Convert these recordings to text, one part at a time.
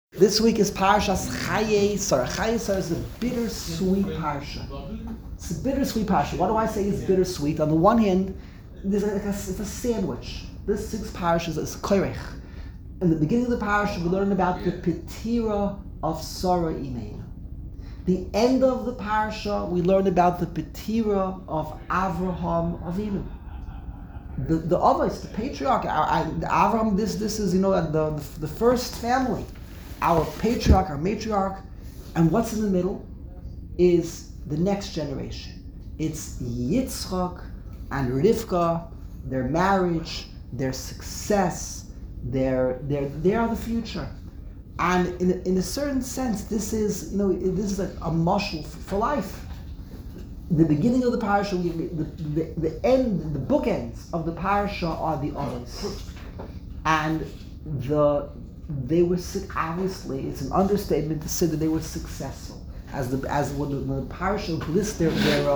This week is Parshas Chayei Sarah. Chayei Sarah is a bittersweet parsha. It's a bittersweet parsha. Why do I say it's bittersweet? On the one hand, it's a sandwich. This six parshas is koirech. In the beginning of the parsha, we learn about the petira of Sarah Imeinu. The end of the parsha, we learn about the petira of Avraham Avinu. The Avos, the patriarch, Avraham. This is the first family. Our patriarch, our matriarch, and what's in the middle is the next generation. It's Yitzchak and Rivka, their marriage, their success, they are the future. And in a certain sense, this is a mashal for life. The beginning of the parasha, the end, the bookends of the parasha are the Avos, and they were obviously, it's an understatement to say that they were successful. When the parasha lists their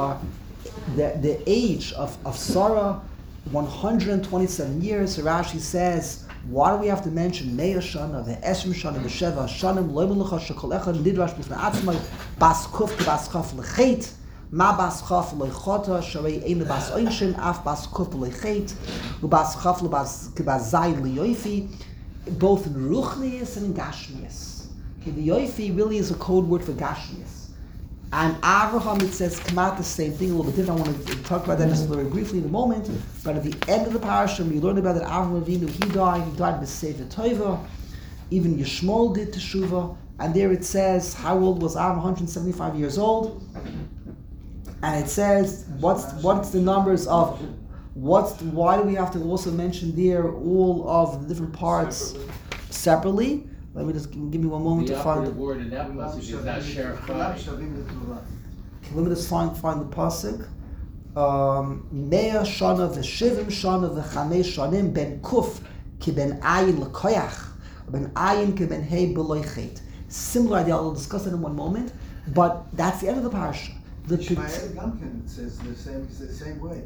age of Sarah, 127 years. So Rashi says, why do we have to mention Me'ah Shana, the Esrim Shana, the Sheva Shanim, Lo Melucha Shekol Echad Nidrash B'fnei Atzmai, Bas Kuf Bas Chaf Lechet, Ma Bas Chaf Lechota, Sharei Ein Bas Oinshin, Af Bas Kuf Lechet, Ubas Chaf Bas Zayin Liyoifi. Both in Ruchnius and in Gashmius. Okay, the Yoifi really is a code word for Gashmius. And Avraham, it says, come out the same thing, a little bit different. I want to talk about that just very briefly in a moment. But at the end of the parasha, we learn about that Avraham Avinu, he died B'Sefer Toiva. Even Yishmael did Teshuvah. And there it says, how old was Avraham? 175 years old. And it says, what's the numbers of... Why do we have to also mention there all of the different parts separately? Let me just give me one moment to find the word in that passage is that Sherachai. Let me just find the pasuk. Me'ah shana v'shivim shana v'chamesh shanim ben kuf ki ben ayin l'koyach ben ayin ki ben hey b'loichet. Similar idea. I'll discuss it in one moment. But that's the end of the parasha. The Ishmael Gamkin says the same way.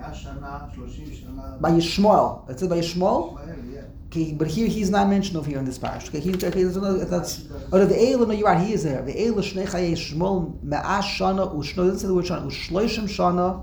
By Yishmael. It says by Yishmael? Yeah. Okay, but he's not mentioned over here in this parish. Okay, that's oh, the Eila, no, you're right, he is there. The Eila Shnei Chayei Shmuel Me'ah Shana doesn't say the word Shana, Ushloishim Shana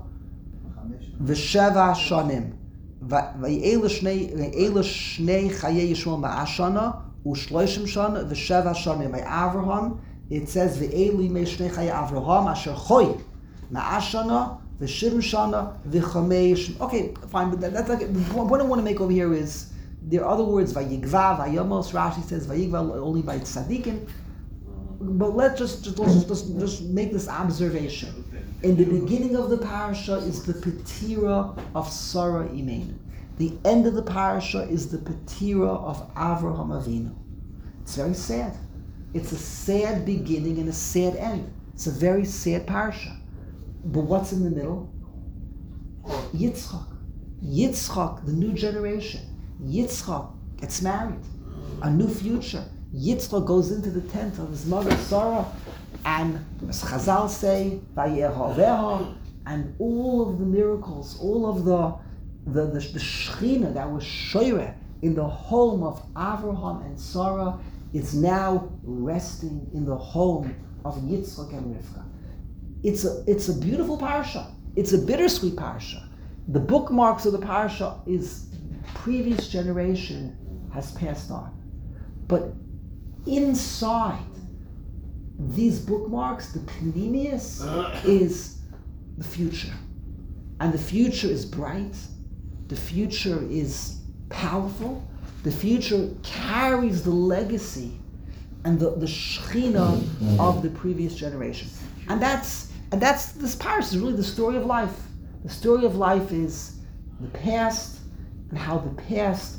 V'Sheva Shanim. V'Eila Shnei Chayei Shmuel Me'ah Shana Ushloishim Shana V'Sheva Shanim. By Avraham, it says V'Eili Mei Shnei Chayei Avraham Asher Choy Me'ah Shana V'Shivim Shana V'Chamesh. Okay, fine, but that's like the point I want to make over here is there are other words, Vayigva, Vayamos. Rashi says Vayigva only by tzaddikim. But let's just make this observation. In the beginning of the parasha is the petira of Sarah Imeinu. The end of the parasha is the petira of Avraham Avinu. It's very sad. It's a sad beginning and a sad end. It's a very sad parasha. But what's in the middle? Yitzchak. Yitzchak, the new generation. Yitzchak gets married. A new future. Yitzchak goes into the tent of his mother Sarah, and as Chazal say, Vayehaveha, and all of the miracles, all of the Shechina that was shoyreh in the home of Avraham and Sarah is now resting in the home of Yitzchak and Rivka. It's a beautiful parsha. It's a bittersweet parsha. The bookmarks of the parsha is previous generation has passed on. But inside these bookmarks, the pnimius is the future. And the future is bright. The future is powerful. The future carries the legacy and the shechina of the previous generation. And that's this parsha is really the story of life. The story of life is the past and how the past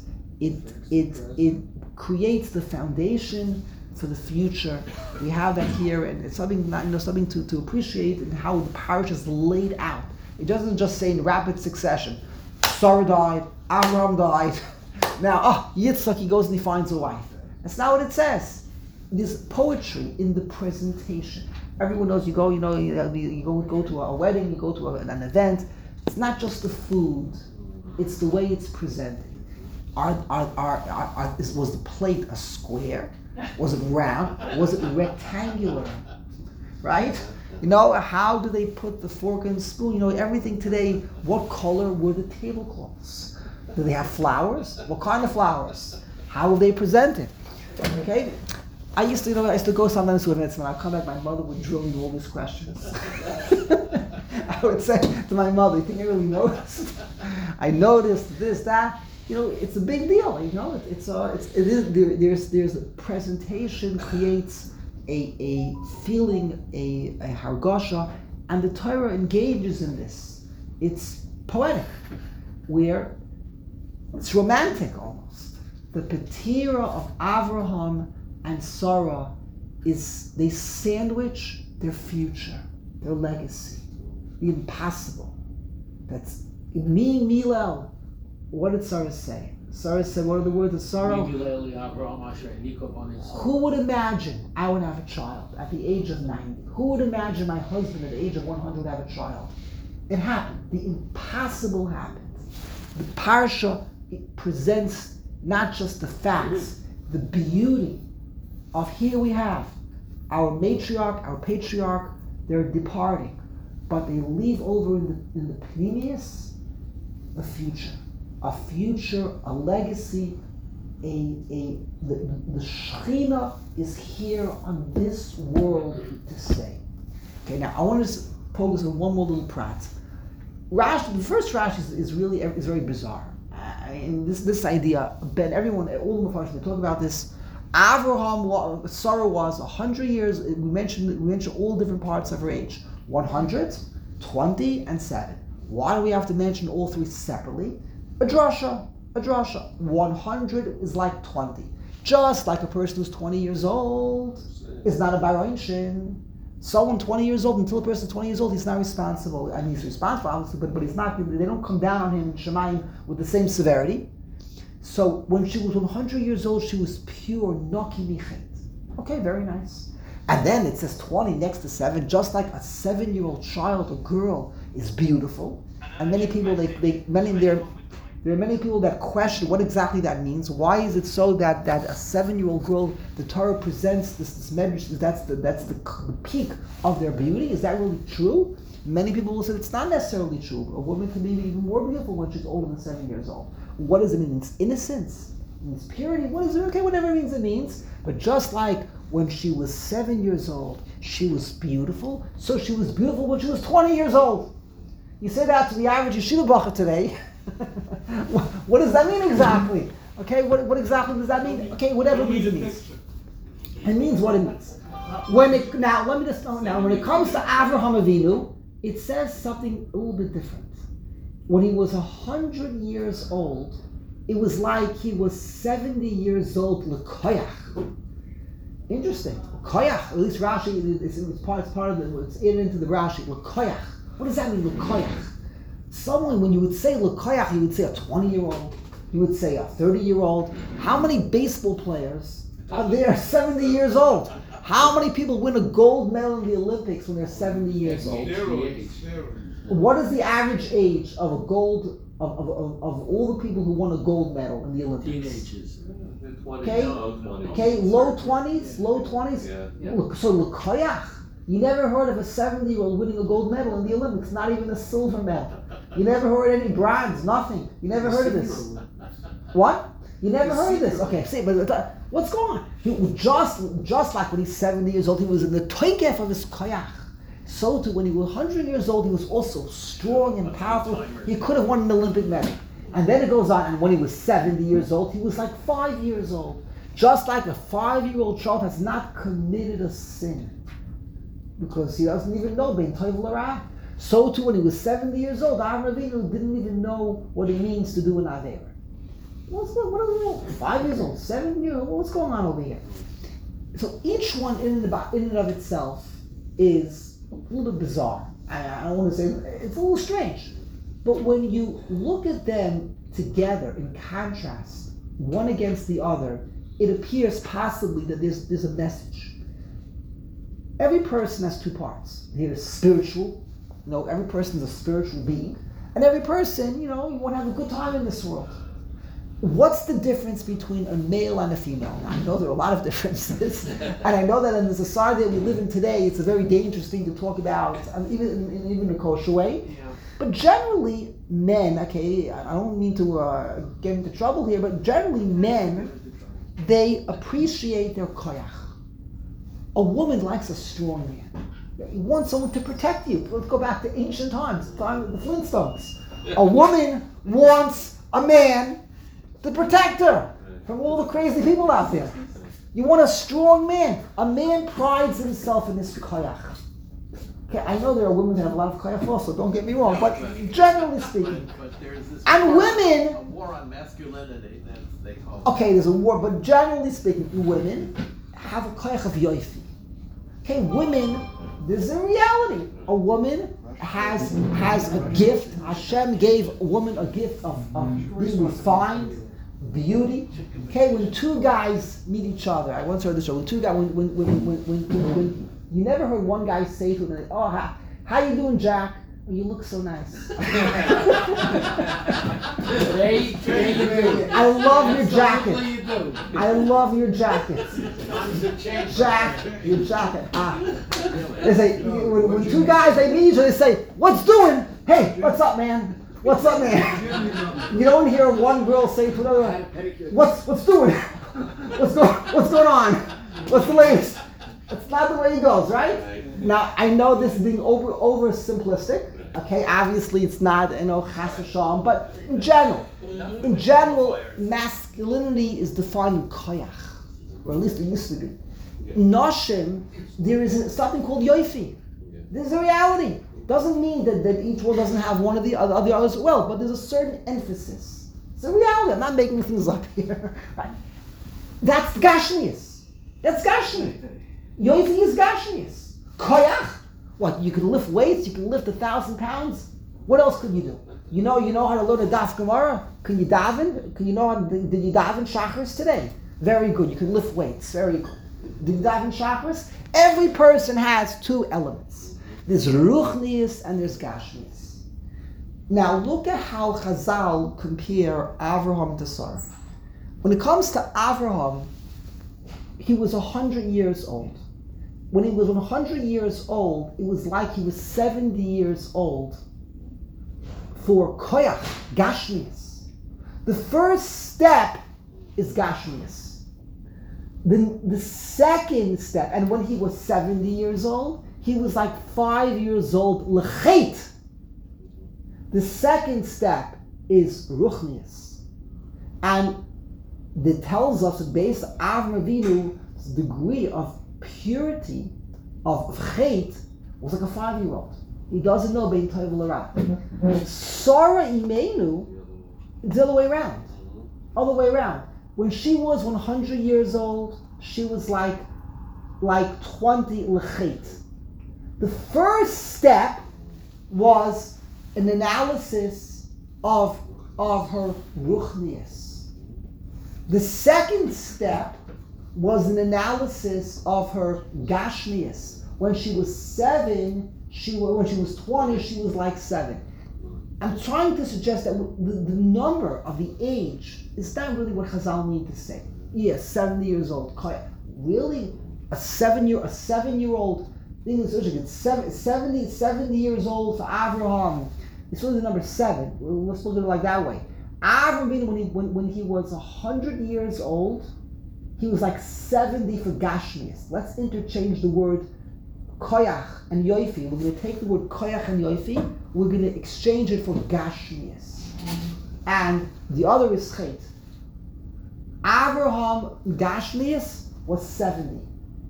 it creates the foundation for the future. We have that here, and it's something to appreciate in how the parsha is laid out. It doesn't just say in rapid succession, Sarah died, Abraham died. Now, Yitzchak, he goes and he finds a wife. That's not what it says. There's poetry in the presentation. Everyone knows you go to a wedding, you go to an event. It's not just the food. It's the way it's presented. Was the plate a square? Was it round? Was it rectangular? Right? You know, how do they put the fork and spoon? You know, everything today, what color were the tablecloths? Do they have flowers? What kind of flowers? How will they present it? Okay? I used to go sometimes to events, when I come back, my mother would drill me with all these questions. I would say to my mother, you think I really noticed? I noticed this, that. You know, it's a big deal. You know, there's a presentation creates a feeling, a hargasha, and the Torah engages in this. It's poetic, where it's romantic almost. The Petira of Avraham and Sarah is they sandwich their future, their legacy, the impossible. That's me, Milel. What did Sarah say? Sarah said, what are the words of Sarah? Who would imagine I would have a child at the age of 90? Who would imagine my husband at the age of 100 would have a child? It happened. The impossible happened. The Parsha, it presents not just the facts, the beauty of here we have our matriarch, our patriarch, they're departing, but they leave over in the Pneumius a future, a legacy, the Shekhinah is here on this world to stay. Okay, now I want to focus on one more little prat. Rashi, the first Rashi is very bizarre. This idea, Ben, everyone, all the Mepharshim, they talk about this. Avraham, Sarah was 100 years. We mentioned all different parts of her age: 100, 20, and 7. Why do we have to mention all three separately? A drasha. 100 is like 20. Just like a person who's 20 years old is not a Baroinshin. Someone 20 years old, until a person is 20 years old, he's not responsible. I mean, he's responsible, obviously, but he's not, they don't come down on him in Shemayim with the same severity. So when she was 100 years old, she was pure Noki Michet. Okay, very nice. And then it says 20 next to 7, just like a 7-year-old child, a girl, is beautiful. And many people, there are many people that question what exactly that means. Why is it so that a 7-year-old girl, the Torah presents this medrash, that's the peak of their beauty? Is that really true? Many people will say it's not necessarily true. A woman can be even more beautiful when she's older than 7 years old. What does it mean? It's innocence. It means purity. What is it? Okay, whatever it means. But just like when she was 7 years old, she was beautiful, so she was beautiful when she was 20 years old. You say that to the average yeshiva bacha today. What does that mean exactly? Okay, what exactly does that mean? Okay, whatever it means. It means what it means. When it comes to Avraham Avinu, it says something a little bit different. When he was 100 years old, it was like he was 70 years old l'koyach. Interesting. L'koyach, at least Rashi, it's part of it's in into the Rashi. L'koyach. What does that mean, l'koyach? Someone, when you would say l'koyach, you would say a 20-year-old, you would say a 30-year-old. How many baseball players are there 70 years old? How many people win a gold medal in the Olympics when they're 70 years old? What is the average age of a gold of all the people who won a gold medal in the Olympics? Teenagers. Okay, low 20s. Yeah. So l'koyach. You never heard of a 70-year-old winning a gold medal in the Olympics, not even a silver medal. You never heard any bronze, nothing. You never heard of this. What? You never heard of this? Okay, see, but what's going on? He just like when he's 70 years old, he was in the toikef of his koyach. So too, when he was 100 years old, he was also strong and powerful. He could have won an Olympic medal. And then it goes on, and when he was 70 years old, he was like 5 years old. Just like a 5-year-old child has not committed a sin, because he doesn't even know bein tov l'ra. So too, when he was 70 years old, Avraham Avinu didn't even know what it means to do an aveira. What are we doing? 5 years old, 7 years old. What's going on over here? So each one in and of itself is a little bit bizarre. I don't want to say it's a little strange, but when you look at them together in contrast, one against the other, it appears possibly that there's a message. Every person has two parts. There's spiritual. Every person is a spiritual being. And every person, you want to have a good time in this world. What's the difference between a male and a female? Now, I know there are a lot of differences, and I know that in the society that we live in today, it's a very dangerous thing to talk about, even in a kosher way. Yeah. But generally, men, okay, I don't mean to get into trouble here, but generally men, they appreciate their koyach. A woman likes a strong man. You want someone to protect you. Let's go back to ancient times, the time of the Flintstones. A woman wants a man to protect her from all the crazy people out there. You want a strong man. A man prides himself in his koyach. Okay, I know there are women that have a lot of koyach also, don't get me wrong, but generally speaking. But there's this And war, women... a war on masculinity, that's they call it. Okay, there's a war, but generally speaking, women have a koyach of yoifi. Okay, women, there's a reality. A woman has a gift. Hashem gave a woman a gift of being refined, beauty. Okay, when two guys meet each other, I once heard this story. When two guys, when you never heard one guy say to another, "Oh, how you doing, Jack? Oh, you look so nice." I love your jacket. I love your jacket. Jack, your jacket. They say, when two guys, they meet each other, they say, "What's doing? Hey, what's up, man? What's up, man?" You don't hear one girl say to another, what's doing? What's going on? What's the latest? It's not the way it goes, right? Now, I know this is being over simplistic. Okay, obviously it's not, chas v'shalom, but in general, masculinity is defined in koyach, or at least it used to be. In Noshim, there is something called yoifi. This is a reality. Doesn't mean that each one doesn't have one of the others as well, but there's a certain emphasis. It's a reality. I'm not making things up here. Right? That's gashmius. That's gashmi. Yoifi is gashmius. Koyach. What, you can lift weights, you can lift 1,000 pounds? What else could you do? You know how to learn a daf Gemara? Can you daven? Did you daven Shacharis today? Very good, you can lift weights, very good. Did you daven Shacharis? Every person has two elements. There's ruchnius and there's gashmius. Now look at how Chazal compare Avraham to Sarah. When it comes to Avraham, he was 100 years old. When he was 100 years old, it was like he was 70 years old for koyach, gashmius. The first step is gashmius. The second step, and when he was 70 years old, he was like 5 years old, lechet. The second step is ruchnius. And it tells us that based on Avram Avinu's degree of purity of chet was like a 5-year-old. He doesn't know bein tov l'ra. Sarah Imenu, it's the other way around. Other way around. When she was 100 years old, she was like 20 lechet. The first step was an analysis of her ruchnius. The second step was an analysis of her gashmius. When she was 7, when she was 20, she was like 7. I'm trying to suggest that the number of the age is not really what Chazal need to say. Yes, 70 years old. Really? A 7-year-old thing is it's 70 years old for Avraham. It's really the number 7. Let's look at it like that way. Avraham, when he was 100 years old, he was like 70 for gashmius. Let's interchange the word koyach and yoifi. We're going to take the word koyach and yoifi, we're going to exchange it for gashmius. And the other is chet. Avraham gashmius was 70.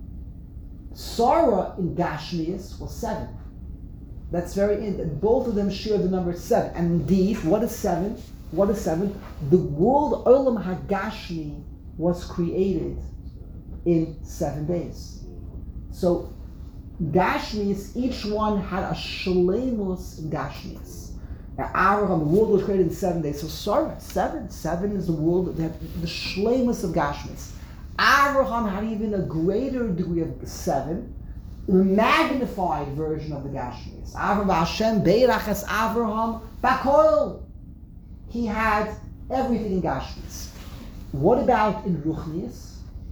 Sarah in gashmius was 7. That's both of them share the number 7. And indeed, what is 7? The world Olam HaGashmi was created in 7 days. So Gashmis, each one had a shleimus in Gashmis. Now Avraham, the world was created in 7 days. So Sarah, 7 is the world, the shleimus of Gashmis. Avraham had even a greater degree of 7, the magnified version of the Gashmis. Avraham Hashem Beirach es Avraham Bakol. He had everything in Gashmis. What about in Ruchnius?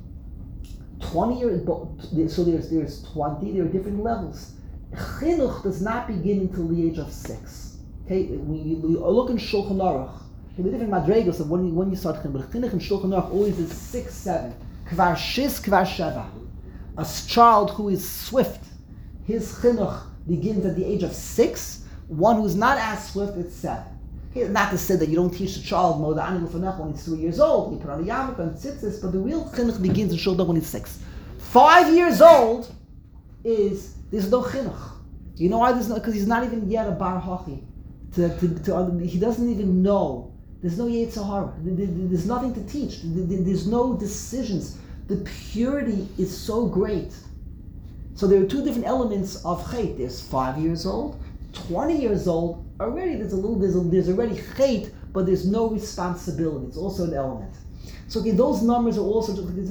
20 years, so there's 20, there are different levels. Chinuch does not begin until the age of 6. Okay, we look in Shulchan Aruch. There are different madregos of when you start chinuch, but chinuch in Shulchan Aruch always is 6, 7. Kvar shis, kvar sheva. A child who is swift, his chinuch begins at the age of 6. One who's not as swift, it's 7. Okay, not to say that you don't teach the child Moda Ani L'Fanech when he's 3 years old, you put on a yarmulke and tzitzis, but the real chinuch begins in Shulchan when he's 6. 5 years old there's no chinuch. You know why there's no? Because he's not even yet a bar hachi. He doesn't even know. There's no Yetzer Hara. There's nothing to teach. There's no decisions. The purity is so great. So there are two different elements of chait. There's 5 years old, 20 years old. Already there's already chait, but there's no responsibility. It's also an element. So okay, those numbers are also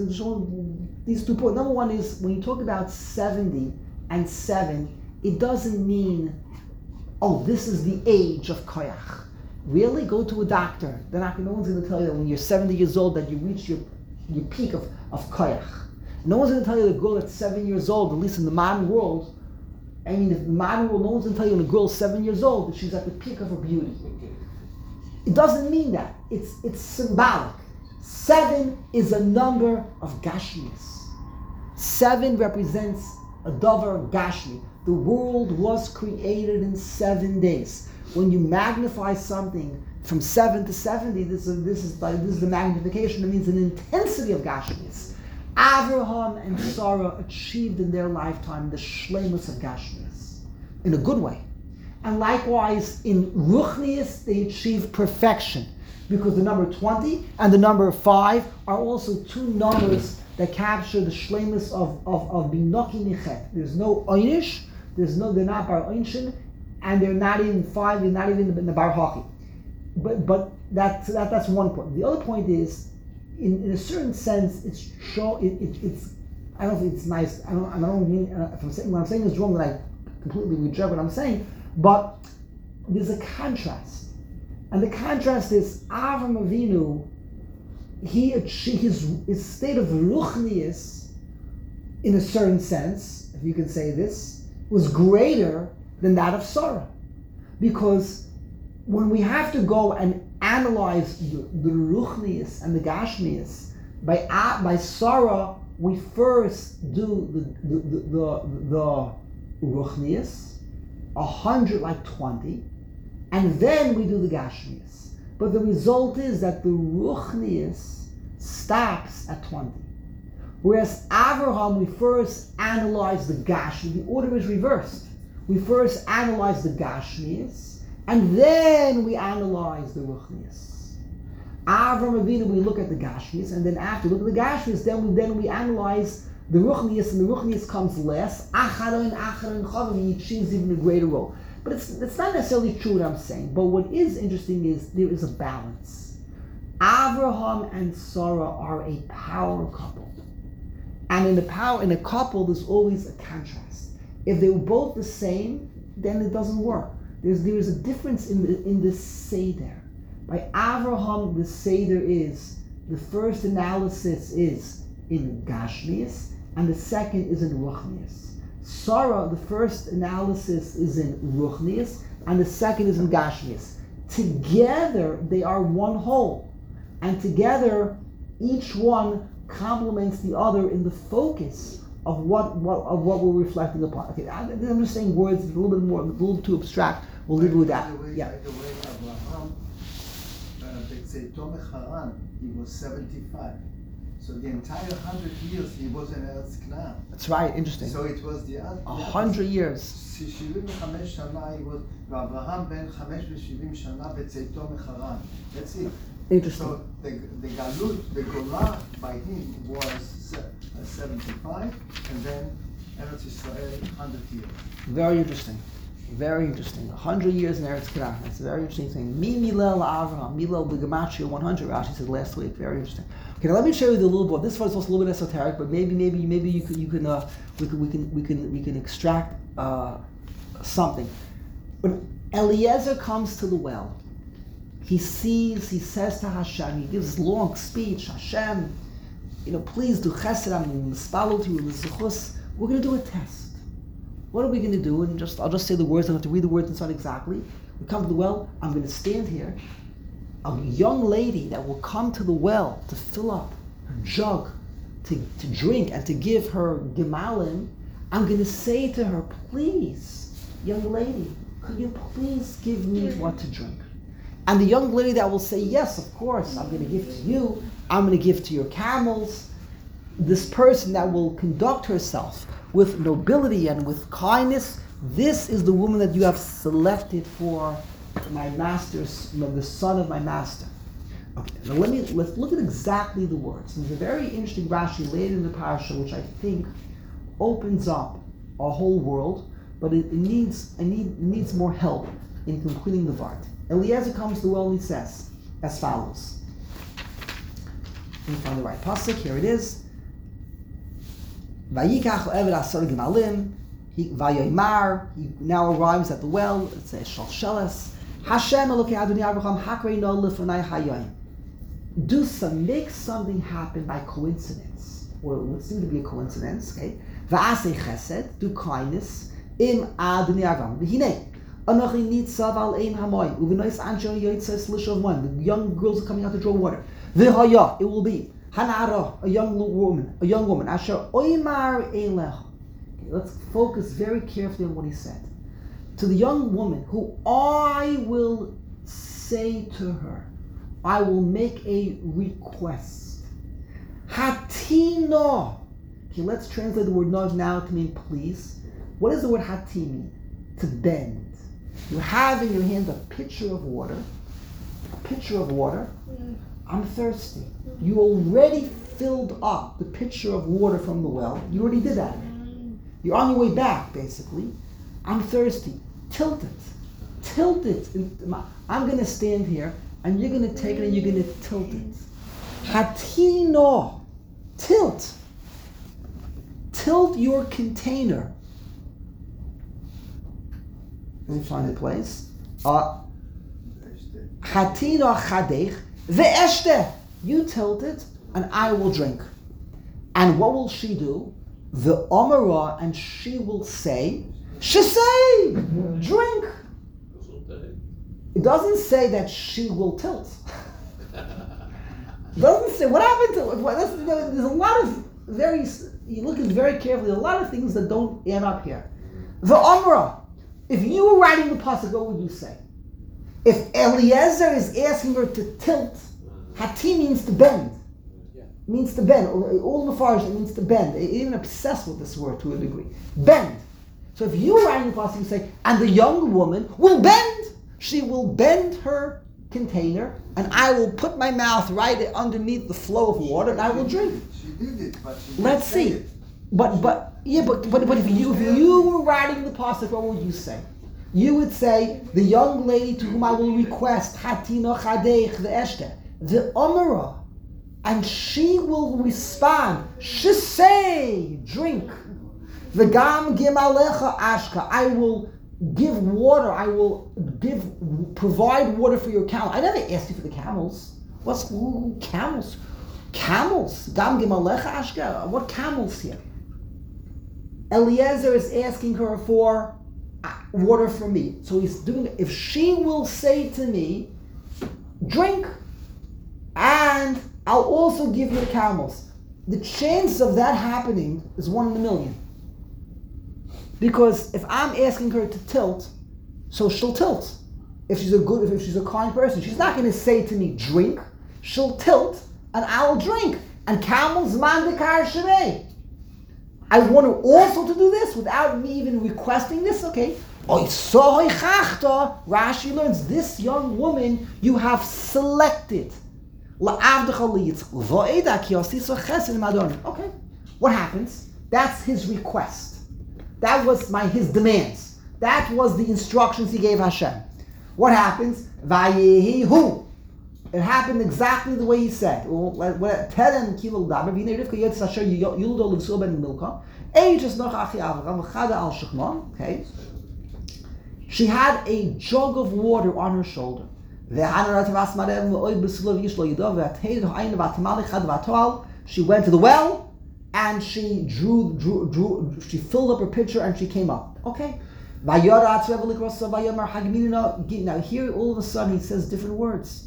these 2 points. Number one is when you talk about 70 and 7, it doesn't mean, oh, this is the age of koyach. Really, go to a doctor. No one's going to tell you that when you're 70 years old that you reach your peak of koyach. No one's going to tell you the girl that's 7 years old, at least in the modern world. I mean, in the modern world, no one's going to tell you when a girl's 7 years old that she's at the peak of her beauty. It doesn't mean that. It's symbolic. 7 is a number of gashmis. 7 represents a davar gashmi. The world was created in 7 days. When you magnify something from 7 to 70, this is the magnification. It means an intensity of gashmis. Avraham and Sarah achieved in their lifetime the shleimus of gashmis in a good way. And likewise, in Ruchnius, they achieved perfection because the number 20 and the number 5 are also 2 numbers that capture the shleimus of binoki nichet. There's no oynish, they're not bar oynshin, and they're not even 5, they're not even in the bar haki. But that's one point. The other point is, in a certain sense, it's I don't know if it's nice. I don't mean when I'm saying this wrong, that I completely reject what I'm saying. But there's a contrast, and the contrast is Avram Avinu. He achieved his state of ruchnius, in a certain sense, if you can say this, was greater than that of Sarah, because when we have to go and analyze the ruchnius and the gashmius by Sarah, we first do the ruchnius, 100 like 20, and then we do the gashmius. But the result is that the ruchnius stops at 20. Whereas Avraham, we first analyze the gashmi. The order is reversed. We first analyze the gashmius, and then we analyze the ruchnius. Avram Avinu, we look at the gashmius, and then after we look at the gashmius, then we analyze the ruchnius, and the ruchnius comes last. Acharon Chavim, he achieves even a greater role. But it's not necessarily true what I'm saying. But what is interesting is there is a balance. Avraham and Sarah are a power couple, and in a couple, there's always a contrast. If they were both the same, then it doesn't work. There is a difference in the seder. By Avraham, the seder is the first analysis is in gashmius, and the second is in ruchnius. Sarah, the first analysis is in ruchnius, and the second is in gashmius. Together, they are one whole, and together, each one complements the other in the focus of what we're reflecting upon. Okay, I'm just saying words a little too abstract. We'll leave it with that. Yeah. By the way, Abraham, B'Tzeitom Haran, he was 75. So the entire 100 years he was in Eretz Canaan. That's right. Interesting. So it was the 100 years. 75 שנה he was, ואברהם בן 570 שנה בצאתו מחרן. That's it. Interesting. So the galut, the golah by him was 75, and then Eretz Yisrael 100 years. Very interesting. Very interesting. 100 years in Eretz Canaan. That's a very interesting thing. Mi Milel Avraham, Milel B'Gematria 100. Rashi said last week. Very interesting. Okay, now let me share with you a little bit. This was also a little bit esoteric, but maybe we can extract something. When Eliezer comes to the well, he says to Hashem, he gives this long speech, Hashem, please do chesed, I'm mispalel to you, we're going to do a test. What are we going to do? And I'll just say the words, I don't have to read the words inside exactly. We come to the well, I'm going to stand here. A young lady that will come to the well to fill up her jug, to drink and to give her gemalim, I'm going to say to her, please, young lady, could you please give me what to drink? And the young lady that will say, yes, of course, I'm going to give to you, I'm going to give to your camels. This person that will conduct herself with nobility and with kindness, this is the woman that you have selected for my master's, the son of my master. Okay, now let's look at exactly the words. There's a very interesting Rashi later in the parasha, which I think opens up our whole world, but it needs more help in completing the vart. Eliezer comes to the well and he says as follows. Let me find the right pasuk. Here it is. Vayikach eved asar gemalim. Vayoymar. He now arrives at the well. It says shalsheles. Hashem Elokei Adonai Avraham hakrei no lefnai hayoyim. Make something happen by coincidence, or it would seem to be a coincidence. Okay. Va'asei chesed. Do kindness. Im Adonai Avraham. V'hinei. The young girls are coming out to draw water. It will be Hanara, a young woman. Asher oymar elech. Let's focus very carefully on what he said. To the young woman who I will say to her, I will make a request. Hatino. Okay, let's translate the word no now to mean please. What does the word hati mean? To bend. You have in your hand a pitcher of water. I'm thirsty. You already filled up the pitcher of water from the well. You already did that. You're on your way back, basically. I'm thirsty. Tilt it. I'm going to stand here, and you're going to take it, and you're going to tilt it. Hatino. Tilt your container. Let me find the place. Hatino chadech ve'eshte. You tilt it, and I will drink. And what will she do? The omara, and she will say, "Shesay, drink." It doesn't say that she will tilt. It doesn't say what happened to. There's a lot of you look at it very carefully. A lot of things that don't add up here. The omara. If you were writing the pasuk, what would you say? If Eliezer is asking her to tilt, hati means to bend. It means to bend. All the Mepharshim, it means to bend. They're even obsessed with this word to a degree. Bend. So if you were writing the pasuk, you say, and the young woman will bend. She will bend her container, and I will put my mouth right underneath the flow of water, and I will drink. She did it, but she Let's see. It. But if you were writing the pasuk, what would you say? You would say, the young lady to whom I will request, Hatino Chadeich ve'eshte, the Omara, and she will respond, Shisei, drink. V'gam gimalecha ashka, I will give water, provide water for your camel. I never asked you for the camels. What's camels? Camels. Gam gimalecha ashka, what camels here? Eliezer is asking her for water for me. So he's doing it. If she will say to me, drink, and I'll also give you the camels. The chance of that happening is 1 in a million. Because if I'm asking her to tilt, so she'll tilt. If she's a kind person, she's not going to say to me, drink. She'll tilt, and I'll drink. And camels mandikar shemei. I want her also to do this without me even requesting this. Okay. Rashi learns this young woman you have selected. Okay. What happens? That's his request. That was his demands. That was the instructions he gave Hashem. What happens? Vayehihu. It happened exactly the way he said. Okay. She had a jug of water on her shoulder. She went to the well and she she filled up her pitcher and she came up. Okay. Now here all of a sudden he says different words.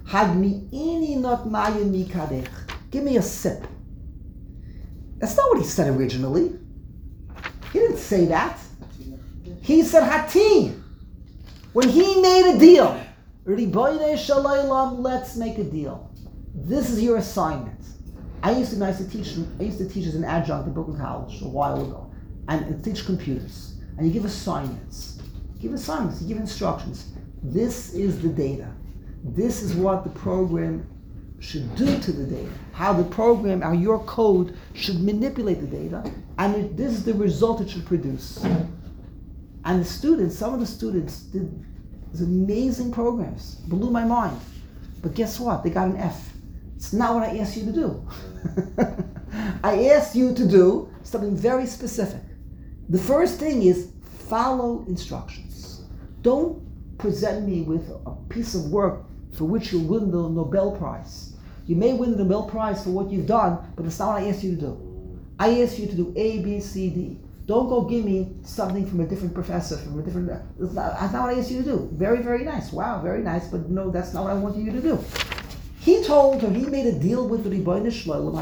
Give me a sip. That's not what he said originally. He didn't say that. He said hati. When he made a deal, let's make a deal. This is your assignment. I used to teach as an adjunct at Brooklyn College a while ago, and teach computers. And you give assignments. You give instructions. This is the data. This is what the program should do to the data. How your code should manipulate the data, and this is the result it should produce. And some of the students did these amazing programs, blew my mind. But guess what? They got an F. It's not what I asked you to do. I asked you to do something very specific. The first thing is follow instructions. Don't present me with a piece of work for which you'll win the Nobel Prize. You may win the Nobel Prize for what you've done, but it's not what I asked you to do. I asked you to do A, B, C, D. Don't go give me something from a different professor, that's not what I asked you to do. Very, very nice. Wow, very nice, but no, that's not what I wanted you to do. He told her, he made a deal with the Ribono Shel Olam,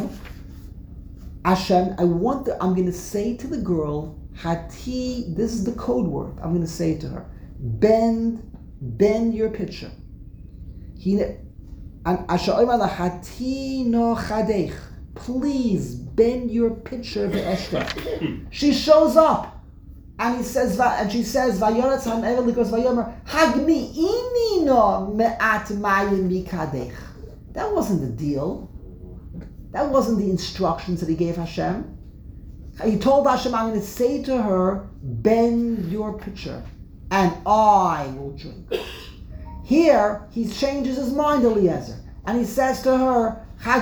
Hashem, I'm going to say to the girl, Hati, this is the code word. I'm going to say to her, bend your pitcher. Please bend your pitcher. She shows up, and she says, that wasn't the deal. That wasn't the instructions that he gave Hashem. He told Hashem, I'm going to say to her, bend your pitcher, and I will drink. Here, he changes his mind, Eliezer, and he says to her,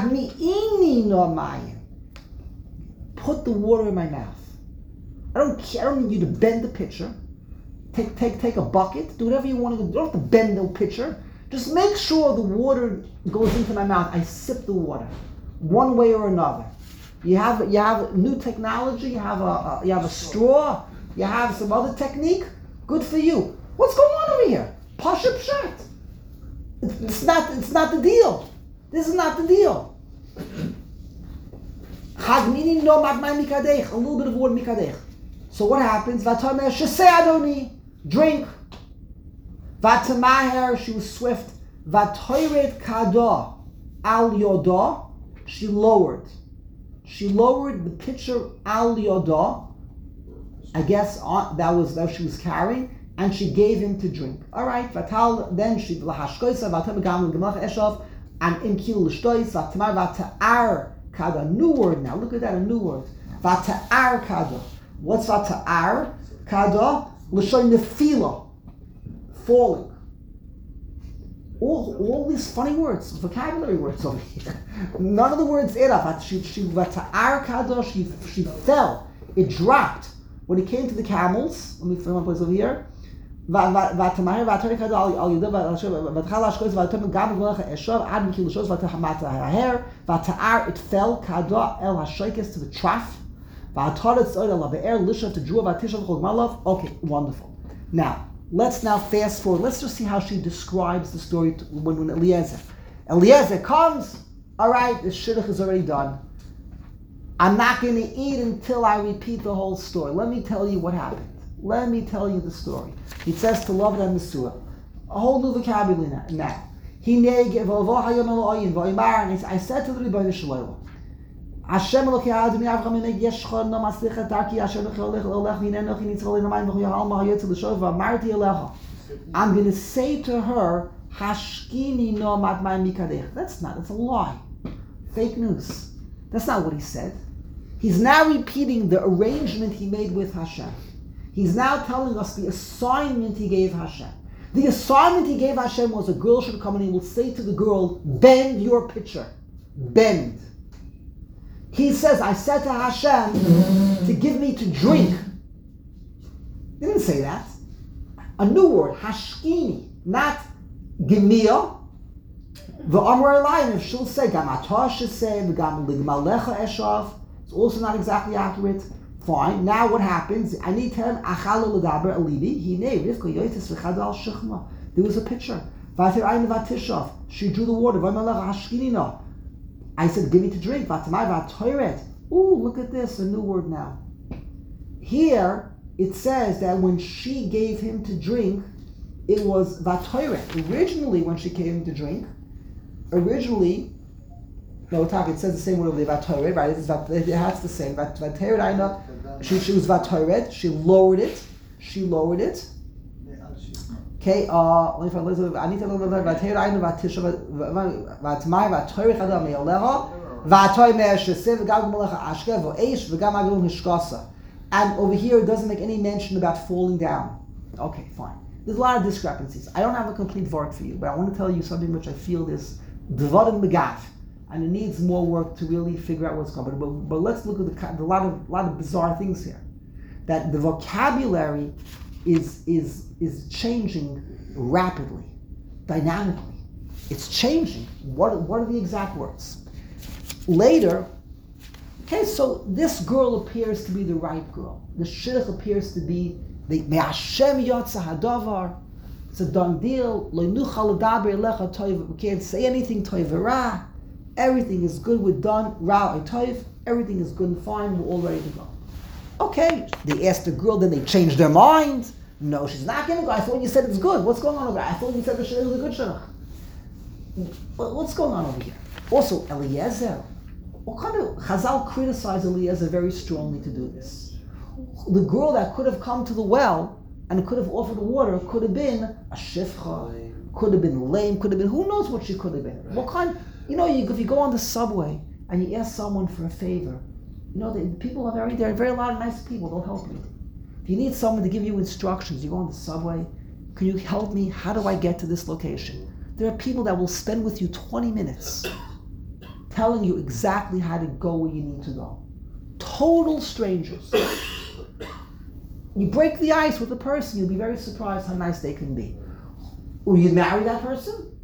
put the water in my mouth. I don't care. I don't need you to bend the pitcher. Take a bucket. Do whatever you want to do. You don't have to bend the pitcher. Just make sure the water goes into my mouth. I sip the water, one way or another. You have new technology. You have a straw. You have some other technique. Good for you. What's going on over here? Pasha pshat. It's not the deal. This is not the deal. Chag meaning no magmai mikadech, a little bit of water mikadech. So what happens? Vatamer shesei adoni, drink. Vatamaher, she was swift. Vatoiret kada al yoda, she lowered. She lowered the pitcher al yoda. I guess that was she was carrying, and she gave him to drink. All right. Vatal. Then she lahashkoisa vatam gam gemach eshav and imkil l'shtois vatamar vata'ar kada. New word now. Look at that. A new word. Vata'ar kada. What's vata'ar kada? L'shon nefila, falling. All these funny words, vocabulary words over here. None of the words era. She vata'ar kada. She fell. It dropped. When it came to the camels, let me find one place over here. It fell to the trough. Okay, wonderful. Now, let's fast forward. Let's just see how she describes the story when Eliezer comes. All right, the shidduch is already done. I'm not going to eat until I repeat the whole story. Let me tell you what happened. Let me tell you the story. It says to love and Nesua. A whole new vocabulary now. And I said to the Ribono Shel Olam, Hashem Elokei Adonai Avraham Imek Yeshcha No Maslichet Darki Asher Nochi Olech Olech V'Hinenochi Nitzchol Einamayim V'Chu Yahal Mahayotzi L'Shov V'Amarti Elecha. I'm going to say to her, Hashkini No Matmai Mikadech. That's a lie. Fake news. That's not what he said. He's now repeating the arrangement he made with Hashem. He's now telling us the assignment he gave Hashem. The assignment he gave Hashem was a girl should come and he will say to the girl, bend your pitcher. Bend. He says, I said to Hashem to give me to drink. He didn't say that. A new word, hashkini, not Gemia, v'amar elayim, if she'll say, gam atah sheseh, v'gam ligmalecha eshav, it's also not exactly accurate. Fine, now what happens? I need to tell him, achala l'daber alibi, hine, Rivka yoytis v'chad al shechma. There was a picture. V'atir ayin v'atishav, she drew the water, v'amalech hashkinina. I said, give me to drink, v'atamai v'atoyret. Ooh, look at this, a new word now. Here, it says that when she gave him to drink, it was v'atoyret. Originally, when she gave him to drink, it says the same word over there, v'atoyret, right? It has the same. V'atoyret aina, she was v'atoyret, she lowered it. Okay, let me find I need to know v'atoyret aina v'atisha v'atmai v'atoyret chadam me'olecha v'atoy me'esheseh v'gam g'malecha ashke v'eish v'gam agilum hishkasa. And over here, it doesn't make any mention about falling down. Okay, fine. There's a lot of discrepancies. I don't have a complete vort for you, but I want to tell you something which I feel is dvarim begav, and it needs more work to really figure out what's going on. But let's look at a lot of bizarre things here. That the vocabulary is changing rapidly, dynamically. It's changing. What are the exact words? Later, okay, so this girl appears to be the right girl. The shidduch appears to be the me'ashem yotza hadavar. It's a done deal. Lo nuchal ledaber elecha toiv. We can't say anything toiv ra. Everything is good. We're done. Ra or toiv. Everything is good and fine. We're all ready to go. Okay. They asked the girl. Then they changed their mind. No, she's not going to go. I thought you said it's good. What's going on over there? I thought you said the shidduch is a good shidduch. What's going on over here? Also, Eliezer. What kind of Chazal criticized Eliezer very strongly to do this? The girl that could have come to the well and could have offered water could have been a shifcha, could have been lame, could have been, who knows what she could have been. Right. What kind, if you go on the subway and you ask someone for a favor, people are there are very a lot of nice people, they'll help you. If you need someone to give you instructions, you go on the subway, can you help me? How do I get to this location? There are people that will spend with you 20 minutes telling you exactly how to go where you need to go. Total strangers. You break the ice with a person, you'll be very surprised how nice they can be. Will you marry that person?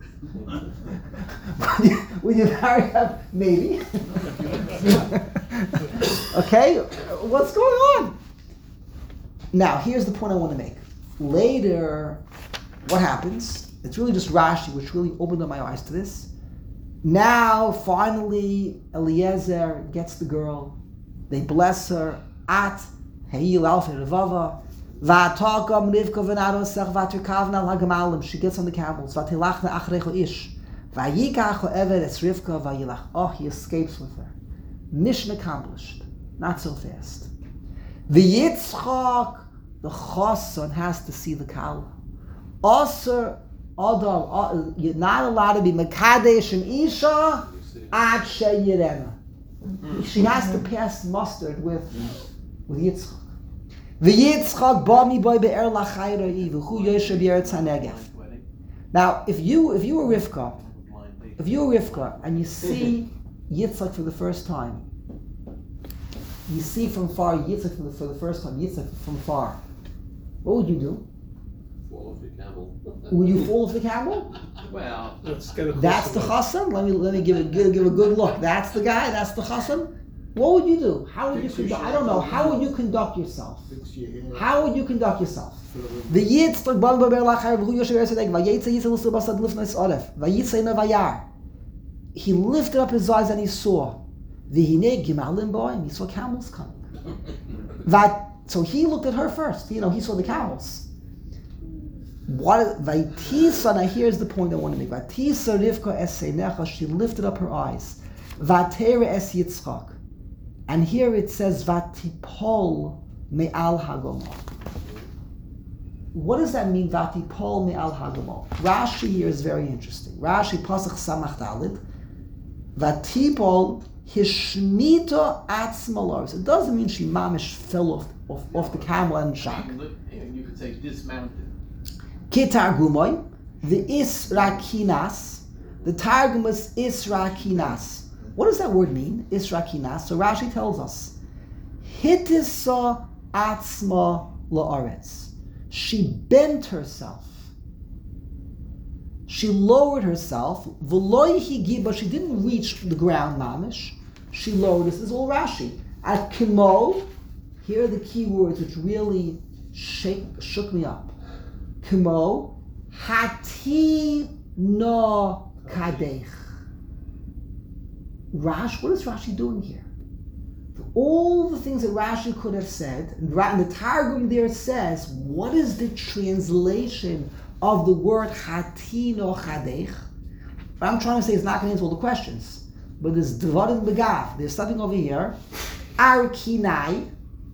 Will you marry them? Maybe. Okay, what's going on? Now, here's the point I want to make. Later, what happens? It's really just Rashi, which really opened up my eyes to this. Now, finally, Eliezer gets the girl. They bless her. At Heil Alfei Revava. Va'atagam Rivka v'naro sech v'atirkavna l'hagamalim. She gets on the camels. V'atilachna achrecho ish. V'yikach ha'ever es Rivka v'yilach. Oh, he escapes with her. Mission accomplished. Not so fast. V'yitzchak, the chasson has to see the kala. Also, Adam, you're not allowed to be Mekadesh and Isha ad sheyirena. She has to pass mustard with Yitzchak. V'Yitzchak bami boy be'er lachayra v'chu yoshev yeretz hanegev. Now, if you were Rivka, and you see Yitzchak for the first time, you see from far Yitzchak for the first time, Yitzchak from far, what would you do? Fall off the camel. Will you fall off the camel? Well, Let's get a That's the chassan. Let me give a good look. That's the guy. That's the chassan. What would you do? How would you conduct? I don't know. How would you conduct yourself? How would you conduct yourself? The Yitz took Ban Baber Lachar V'Hu Yoshev Yesedek Vayetze Yisrael Usul Basad Lifnais Oref Vayitze Nevayar. He lifted up his eyes and he saw V'Hinei Gimalim Boim. He saw camels coming. So he looked at her first. He saw the camels. Vaytisa, now here's the point I want to make. Vaytisa Rivka es Seinecha, she lifted up her eyes. Vatere es Yitzchak. And here it says Vatipol me'al hagomah. What does that mean, Vatipol me'al hagomah? Rashi here is very interesting. Rashi Pasach Samach Dalid. Vatipol hishmita atzma. It doesn't mean she mamish fell off the camel and shock. You could say dismounted. Kitargumoy, the Israkinas, the Targum is Israkinas. What does that word mean? Israkinas. So Rashi tells us, Hitisa atzma la'aretz. She bent herself. She lowered herself. V'loi higi, but she didn't reach the ground, mamish. She lowered. This is all Rashi. At kimo, here are the key words which really shook me up. Kimo, hati no kadech. What is Rashi doing here? All the things that Rashi could have said, and the Targum there says, what is the translation of the word hati no kadech? What I'm trying to say is not going to answer all the questions, but there's dvarim begav. There's something over here. Arkinai,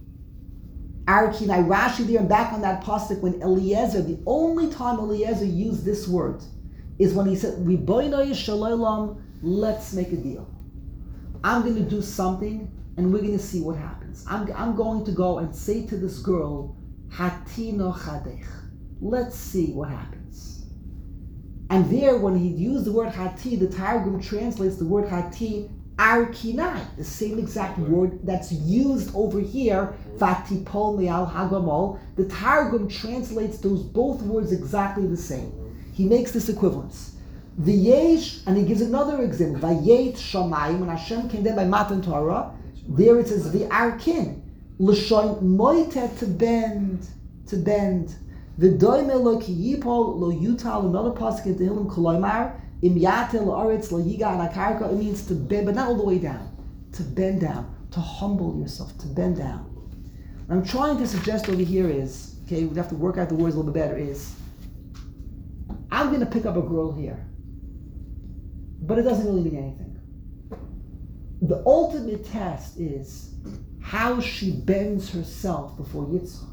Rashi there and back on that pasuk when Eliezer, the only time Eliezer used this word is when he said, Ribono Yishalom, let's make a deal. I'm going to do something and we're going to see what happens. I'm going to go and say to this girl, Hatino Chadech. Let's see what happens. And there, when he used the word Hati, the Targum translates the word Hati Arkinai, the same exact word that's used over here, Vatipol Me'al Hagamol. The Targum translates those both words exactly the same. He makes this equivalence. V'yesh, and he gives another example. Vayet Shamayim, when Hashem came down by Matan Torah, there it says V'arkin, L'shoin Moitet, to bend. V'doime lo ki yipol lo yutal, another pasuk in Tehillim Koloimar, Im yatel la'aretz lo yiga an akarka, it means to bend, but not all the way down. To bend down, to humble yourself, to bend down. What I'm trying to suggest over here is, okay, we have to work out the words a little bit better, is, I'm going to pick up a girl here, but it doesn't really mean anything. The ultimate test is how she bends herself before Yitzchak.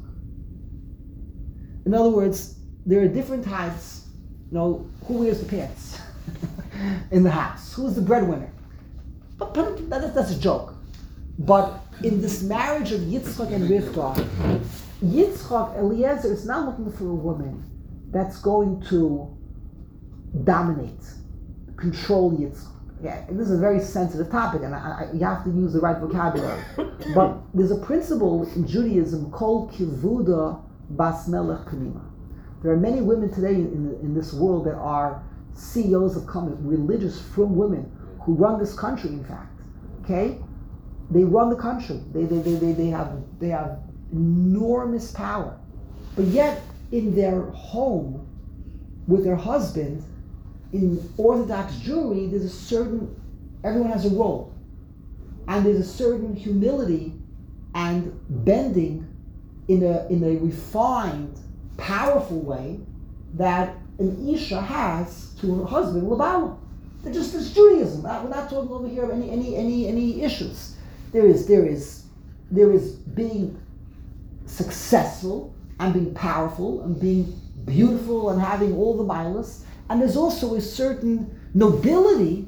In other words, there are different types, who wears the pants in the house? Who's the breadwinner? But that's a joke. But in this marriage of Yitzchak and Rivka, Eliezer is not looking for a woman that's going to dominate, control Yitzchak. Yeah, this is a very sensitive topic, and you have to use the right vocabulary. But there's a principle in Judaism called kivuda bas melech pnima. There are many women today in this world that are CEOs of companies, religious from women who run this country. In fact, okay, they run the country. They have enormous power, but yet in their home with their husband, in Orthodox Jewry, there's a certain, everyone has a role, and there's a certain humility and bending in a refined, powerful way that an Isha has to her husband, Labala. It's Judaism. We're not talking over here of any issues. There is being successful and being powerful and being beautiful and having all the milas, and there's also a certain nobility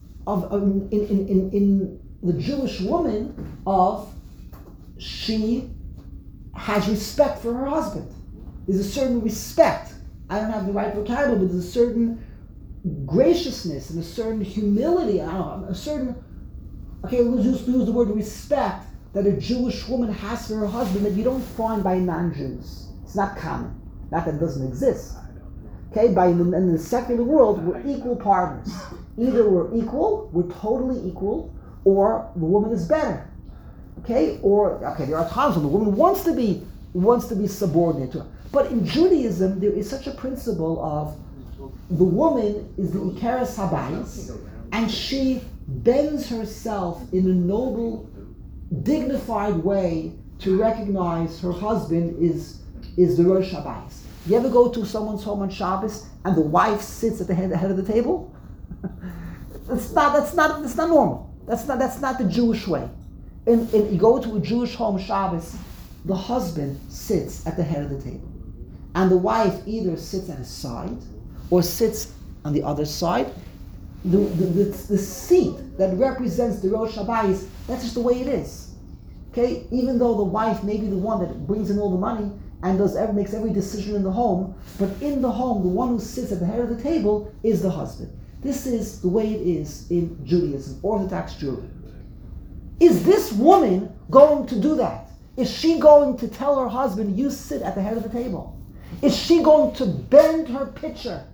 in the Jewish woman of she has respect for her husband. There's a certain respect. I don't have the right vocabulary, but there's a certain graciousness and a certain humility. Let's just use the word respect that a Jewish woman has for her husband that you don't find by non-Jews. It's not common. Not that it doesn't exist. Okay, in the secular world, we're equal partners. Either we're equal, we're totally equal, or the woman is better. Okay, there are times when the woman wants to be subordinate to her. But in Judaism, there is such a principle of the woman is the Ikeres Habayis, and she bends herself in a noble, dignified way to recognize her husband is the Rosh Habayis. You ever go to someone's home on Shabbos and the wife sits at the head of the table? That's not normal. That's not the Jewish way. And you go to a Jewish home Shabbos, the husband sits at the head of the table, and the wife either sits at his side or sits on the other side. The seat that represents the Rosh Habayis, that's just the way it is. Okay, even though the wife may be the one that brings in all the money and makes every decision in the home, but in the home, the one who sits at the head of the table is the husband. This is the way it is in Judaism, Orthodox Jewry. Is this woman going to do that? Is she going to tell her husband, you sit at the head of the table? Is she going to bend her pitcher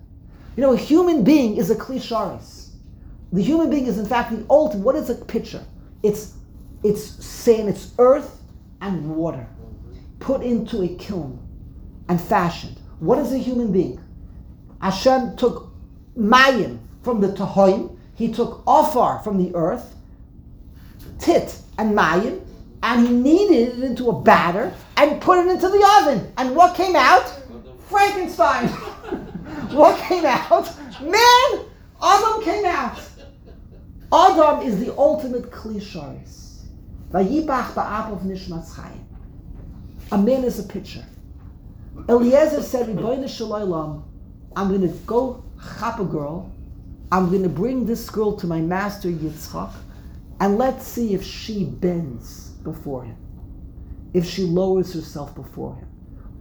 You know, a human being is a klisharis. The human being is in fact the ultimate. What is a picture? It's saying it's earth and water put into a kiln and fashioned. What is a human being? Hashem took mayim from the tahoim. He took ofar from the earth, tit and mayim, and he kneaded it into a batter and put it into the oven. And what came out? Frankenstein. What came out? Man! Adam came out. Adam is the ultimate klisharis. Vayibach ba'apav nishmas chayim. A man is a picture. Eliezer said, Ribono shel olam, I'm going to go chap a girl. I'm going to bring this girl to my master Yitzchak, and let's see if she bends before him, if she lowers herself before him.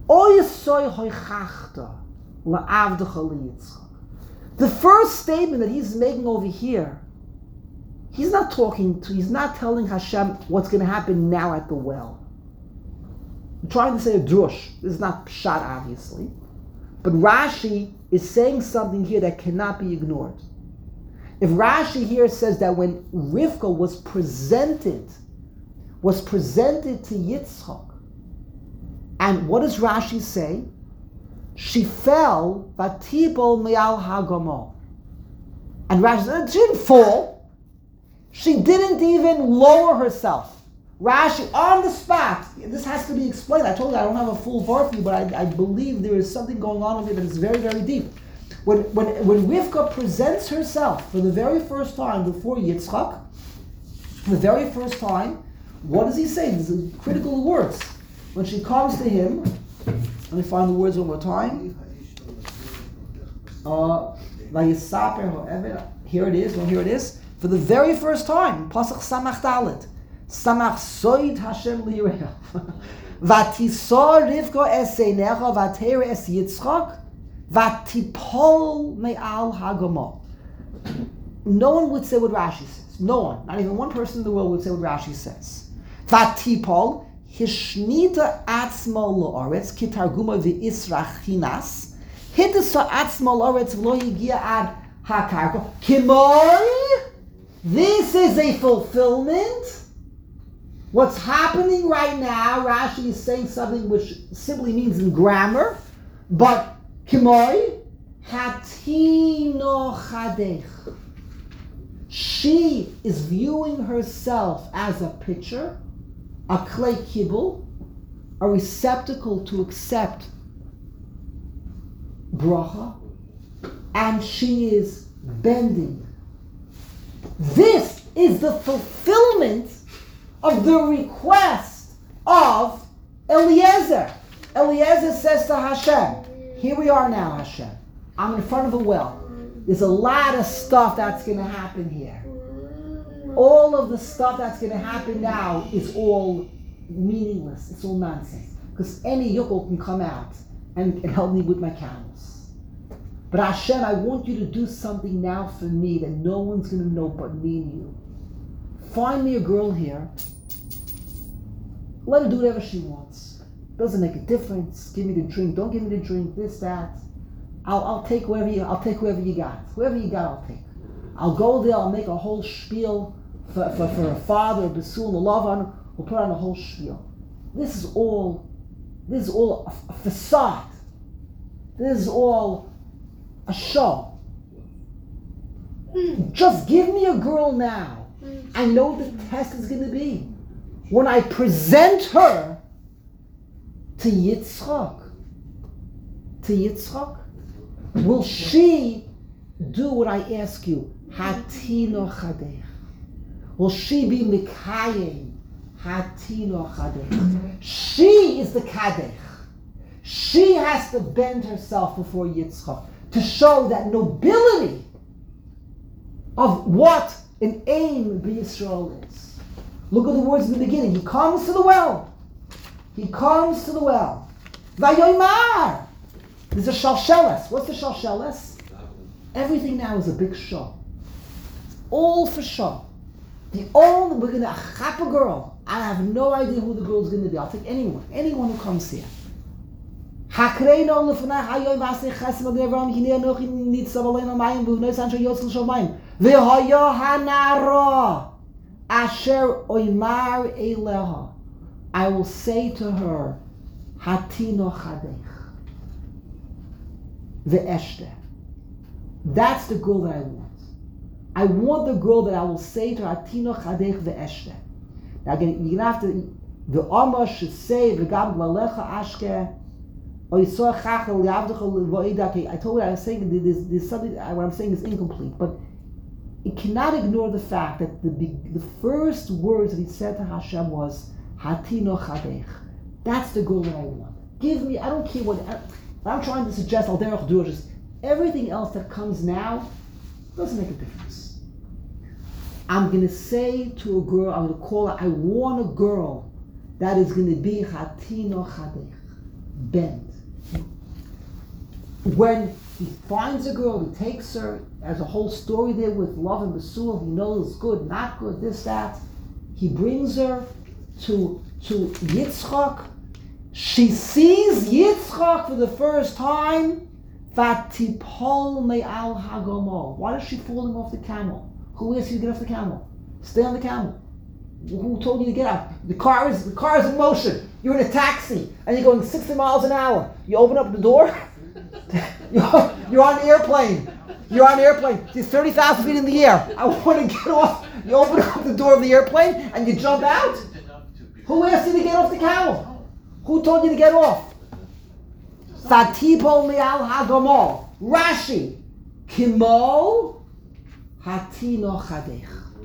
The first statement that he's making over here, he's not telling Hashem what's going to happen now at the well. I'm trying to say a drush. This is not pshat, obviously. But Rashi is saying something here that cannot be ignored. If Rashi here says that when Rivka was presented to Yitzchak, and what does Rashi say? She fell, vatibol me'al hagamo. And Rashi said, she didn't fall. She didn't even lower herself. Rashi, on the spot, this has to be explained. I told you I don't have a full var for you, but I believe there is something going on over here that is very, very deep. When Rivka presents herself for the very first time before Yitzchak, for the very first time, what does he say? These are critical words. When she comes to him, let me find the words one more time. Here it is. Well, here it is. For the very first time, Pasach Samach Dalet. Samach soid Hashem li'ireh. Vatisor Rivka es einecha vater es Yitzchak vatipol me'al hagamo. No one would say what Rashi says. No one. Not even one person in the world would say what Rashi says. Vatipol hishnita atzmo lo'oretz kitarguma v'isra chinas hitasa atzmo lo'oretz v'lo yigia ad hakarko kimoi. This is a fulfillment. What's happening right now, Rashi is saying something which simply means in grammar, but kimoi hatino chadech. She is viewing herself as a pitcher, a clay kibble, a receptacle to accept bracha, and she is bending. This is the fulfillment of the request of Eliezer. Eliezer says to Hashem, here we are now, Hashem. I'm in front of a well. There's a lot of stuff that's going to happen here. All of the stuff that's going to happen now is all meaningless. It's all nonsense. Because any yokel can come out and help me with my camels. But Hashem, I want you to do something now for me that no one's going to know but me and you. Find me a girl here. Let her do whatever she wants. Doesn't make a difference. Give me the drink. Don't give me the drink. This, that. I'll take whoever you got. Whoever you got, I'll take. I'll go there. I'll make a whole spiel for her father, Basul, the love on. We'll put on a whole spiel. This is all a facade. This is all a show. Just give me a girl now. I know what the test is going to be. When I present her to Yitzchak, will she do what I ask you? Hatino chadech. Will she be mikayim? Hatino chadech. She is the kadech. She has to bend herself before Yitzchak to show that nobility of what an aim B'Yisrael is. Look at the words in the beginning. He comes to the well. Vayoymar. There's a shalsheles. What's the shalsheles? Everything now is a big show. All for show. We're going to chap a girl. I have no idea who the girl is going to be. I'll take anyone who comes here. Hakreino lefanai hayoy vasei chesed al Avram hinei anochi nitzav aleinu mayim v'unei sancho yotzil shamayim v'hayo hanara asher oymar eleha. I will say to her, Hatino chadech ve'eshte. That's the girl that I want. I want the girl that I will say to her, Hatino chadech ve'eshte. Now again, you're gonna have to. The Amma should say, "V'gam glalecha ashke." I told you I was saying this something. What I'm saying is incomplete, but it cannot ignore the fact that the first words that he said to Hashem was Hatino chadech. That's the goal that I want. Give me. I don't care what I'm trying to suggest. Al derech do just everything else that comes now doesn't make a difference. I'm gonna say to a girl. I'm gonna call her. I want a girl that is gonna be Hatino chadech. Bend. When he finds a girl, he takes her. There's a whole story there with love and Basul. He knows good, not good, this, that. He brings her to Yitzchak. She sees Yitzchak for the first time. Vatipol me'al hagomol. Why is she falling off the camel? Who asked you to get off the camel? Stay on the camel. Who told you to get out? The car is in motion. You're in a taxi and you're going 60 miles an hour. You open up the door. You're on an airplane. You're on an airplane. It's 30,000 feet in the air. I want to get off. You open up the door of the airplane and you jump out. Who asked you to get off the camel? Who told you to get off? Fatipo me'al hagomol. Rashi. Kimo hatino chadech.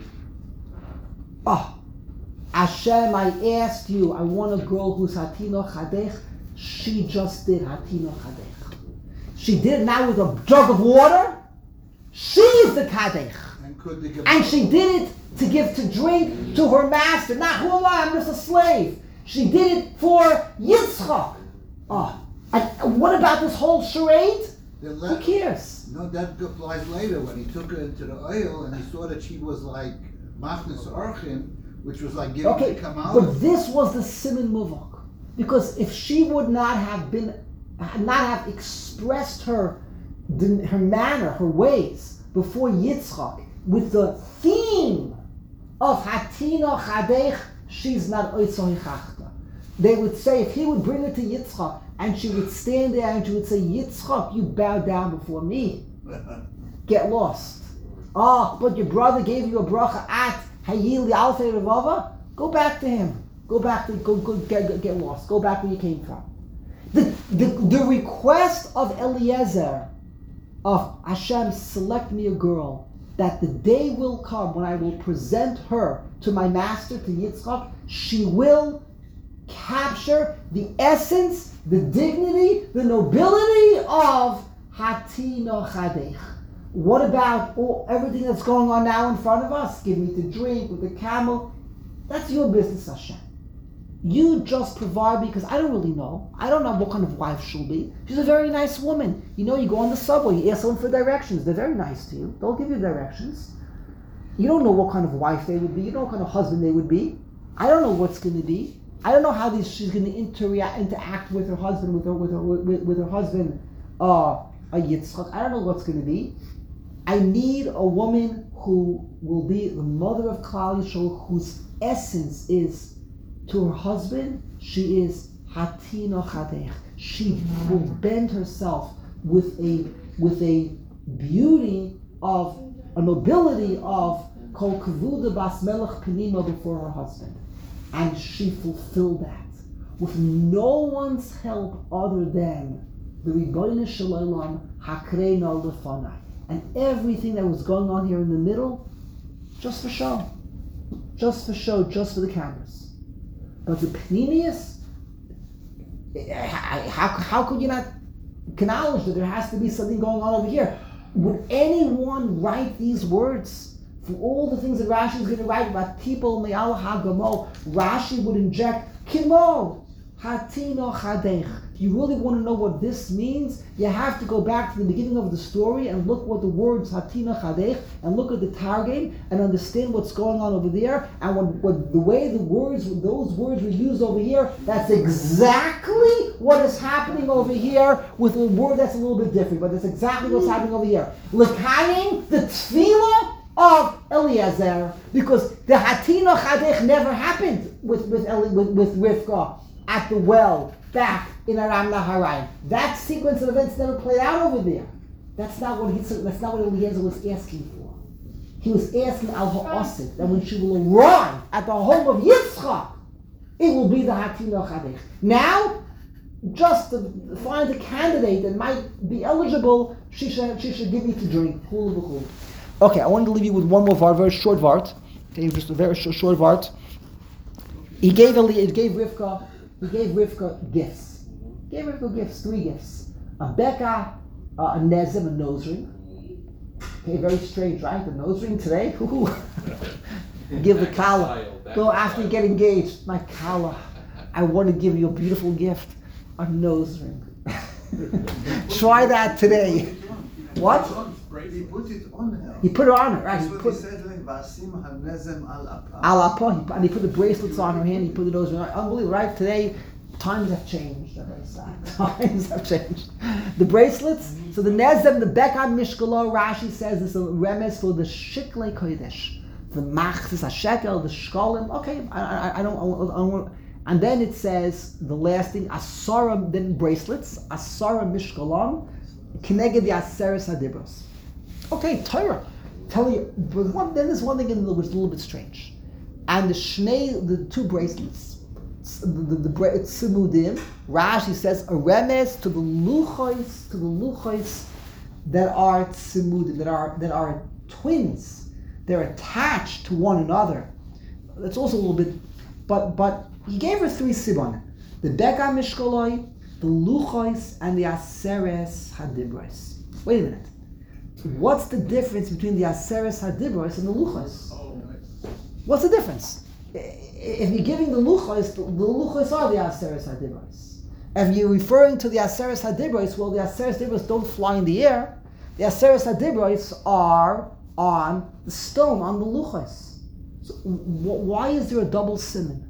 Oh, Hashem, I asked you, I want a girl who's hatino chadech. She just did hatino chadech. She did it now with a jug of water. She is the kadech. And she did it to give to drink to her master. Not who am I? I'm just a slave. She did it for Yitzchak. Oh, and what about this whole charade? Who cares? No, that applies later when he took her into the oil and he saw that she was like Machnas Orchim, which was like giving to come out. But this was the Siman Muvak. Because if she would not have expressed her manner, her ways before Yitzchak with the theme of Hatino Chadech, she's not Oitzoi Chachta. They would say, if he would bring her to Yitzchak and she would stand there and she would say, Yitzchak, you bow down before me. Get lost. Oh, but your brother gave you a bracha at Hayil Alfei Revava? Go back to him. Go back to get lost. Go back where you came from. The request of Eliezer of Hashem, select me a girl, that the day will come when I will present her to my master, to Yitzchak, she will capture the essence, the dignity, the nobility of Hatino Chadech. What about everything that's going on now in front of us? Give me to drink with the camel. That's your business, Hashem. You just provide me, because I don't really know. I don't know what kind of wife she'll be. She's a very nice woman. You know, you go on the subway, you ask someone for directions. They're very nice to you. They'll give you directions. You don't know what kind of wife they would be. You don't know what kind of husband they would be. I don't know what's going to be. I don't know how she's going to interact with her husband, with her husband, Yitzchak. I don't know what's going to be. I need a woman who will be the mother of Klal Yisrael, whose essence is, to her husband, she is Hatino Chadech. She will bend herself with a beauty of a nobility of Kol Kavuda Bas Melech Penima before her husband. And she fulfilled that with no one's help other than the Ribono Shel Olam Hakreino Lefanai. And everything that was going on here in the middle, just for show. Just for show, just for the cameras. But the Pnimius, how could you not acknowledge that there has to be something going on over here? Would anyone write these words? For all the things that Rashi is going to write about people, Me'al HaGamo, Rashi would inject, Kimo, Hatino Chadech. You really want to know what this means? You have to go back to the beginning of the story and look what the words Hatino Chadech, and look at the Targum and understand what's going on over there, and what the way those words were used over here. That's exactly what is happening over here with a word that's a little bit different, but that's exactly what's happening over here. L'kayim, the tefillah of Eliezer, because the Hatina Chadech never happened with Rivka at the well back in Aram Naharaim. That sequence of events never played out over there. That's not what Eliezer was asking for. He was asking Al Ha'asid that when she will arrive at the home of Yitzchak, it will be the Hatina Chadech. Now, just to find a candidate that might be eligible, she should give me to drink. Okay, I wanted to leave you with one more vart, very short vart. Okay, just a very short vart. He gave Rivka gifts. He gave Rivka gifts, 3 gifts. A beka, a nezim, a nose ring. Okay, very strange, right? The nose ring today? Give the kala. Go after you get engaged. My kala, I want to give you a beautiful gift. A nose ring. Try that today. What? He put it on her. He put it on her, right? That's what he said to him, "Vasim hanezem al apah." And he put the bracelets on her hand. He put the nose ring on. Unbelievable, right? Today, times have changed. Times have changed. The bracelets. So the nezem, the bekad mishkalo, Rashi says is a remes for the shiklei kodesh, the machzis hashekel, the shkolim. Okay, I don't. And then it says the last thing, asara, then bracelets, asara mishkalam, kineged the aseres hadibros. Okay, Torah. Tell you, but then there's one thing in which is a little bit strange. And the 2 bracelets, the tzimudim, Rashi says a remes to the luchos that are tzimudim, that are twins. They're attached to one another. That's also a little bit, but he gave her 3 sibonim: the beka mishkoloi, the luchos, and the aseres hadibros. Wait a minute. What's the difference between the aseres hadibros and the luchos? What's the difference? If you're giving the luchos are the aseres hadibros. If you're referring to the aseres hadibros, well, the aseres hadibros don't fly in the air. The aseres hadibros are on the stone, on the luchos. So why is there a double siman?